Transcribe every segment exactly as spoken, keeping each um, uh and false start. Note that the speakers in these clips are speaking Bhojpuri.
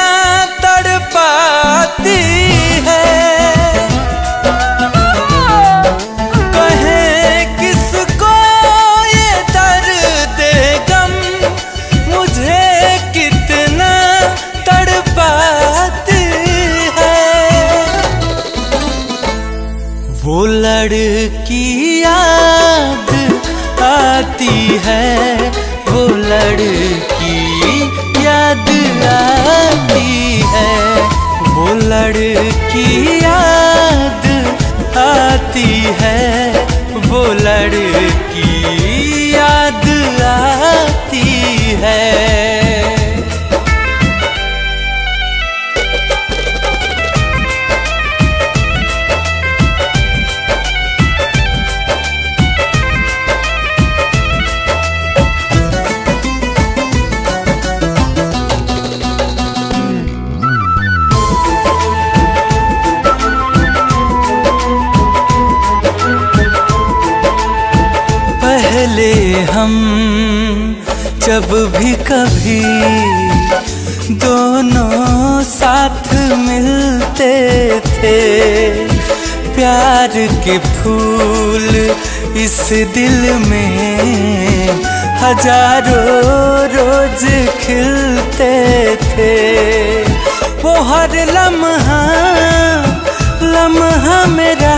तड़पाती है। कहें किसको ये दर्द गम मुझे कितना तड़पाती है। वो लड़की याद आती है, वो लड़की याद आती है, वो लड़की याद आती है, वो लड़की याद आती है। पहले हम जब भी कभी दोनों साथ मिलते थे, प्यार के फूल इस दिल में हजारों रोज खिलते थे। वो हर लम्हा लम्हा मेरा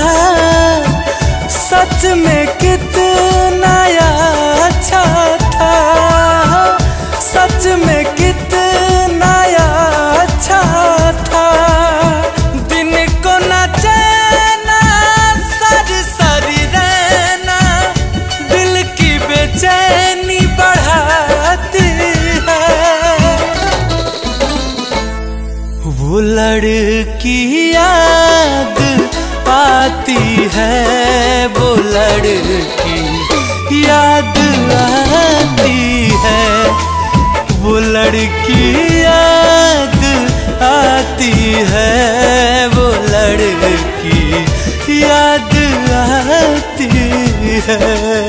सच में कितना अच्छा था, सच में कितना अच्छा था। दिन को न चैना सर सरी रहना दिल की बेचैनी बढ़ाती है। वो लड़की याद आती है, वो लड़की याद आती है, वो लड़की याद आती है, वो लड़की याद आती है।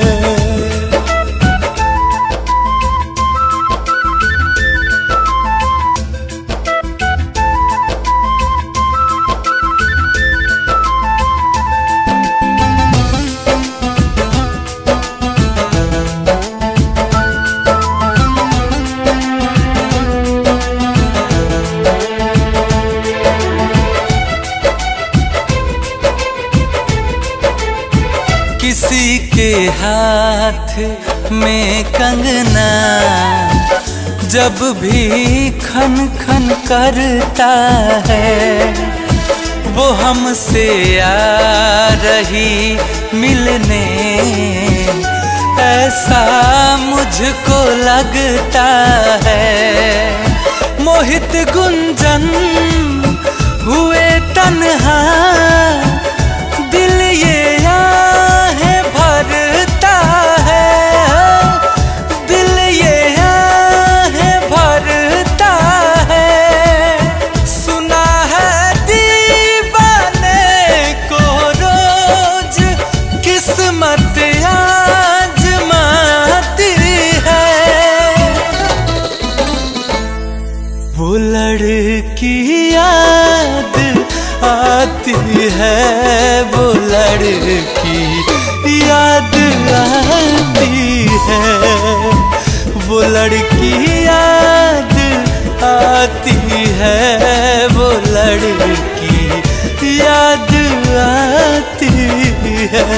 किसी के हाथ में कंगना जब भी खन खन करता है, वो हमसे आ रही मिलने ऐसा मुझको लगता है। मोहित गुंजन हुए तन्हा दिल ये वो लड़की याद आती है, वो लड़की याद आती है, वो लड़की याद आती है, वो लड़की याद आती है।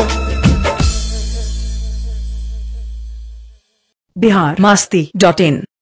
बिहार मस्ती डॉट इन